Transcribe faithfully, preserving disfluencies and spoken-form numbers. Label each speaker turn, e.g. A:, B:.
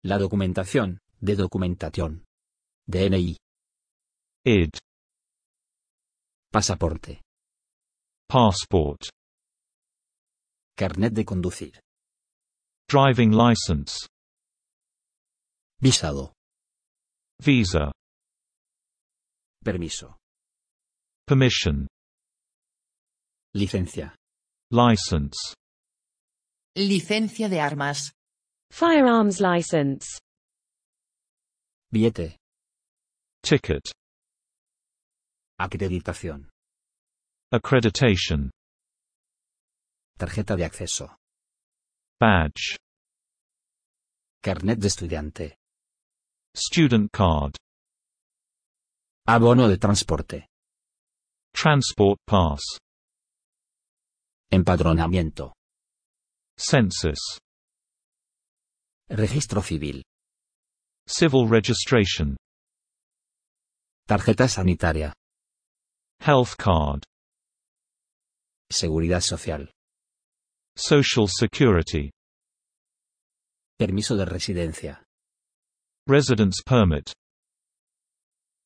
A: La documentación, de documentación. D N I.
B: I D.
A: Pasaporte.
B: Passport.
A: Carnet de conducir.
B: Driving license.
A: Visado.
B: Visa.
A: Permiso.
B: Permission.
A: Licencia.
B: License.
C: Licencia de armas.
D: Firearms license.
A: Billete.
B: Ticket.
A: Acreditación.
B: Accreditation.
A: Tarjeta de acceso.
B: Badge.
A: Carnet de estudiante.
B: Student card.
A: Abono de transporte.
B: Transport pass.
A: Empadronamiento.
B: Census.
A: Registro civil.
B: Civil registration.
A: Tarjeta sanitaria.
B: Health card.
A: Seguridad social.
B: Social security.
A: Permiso de residencia.
B: Residence permit.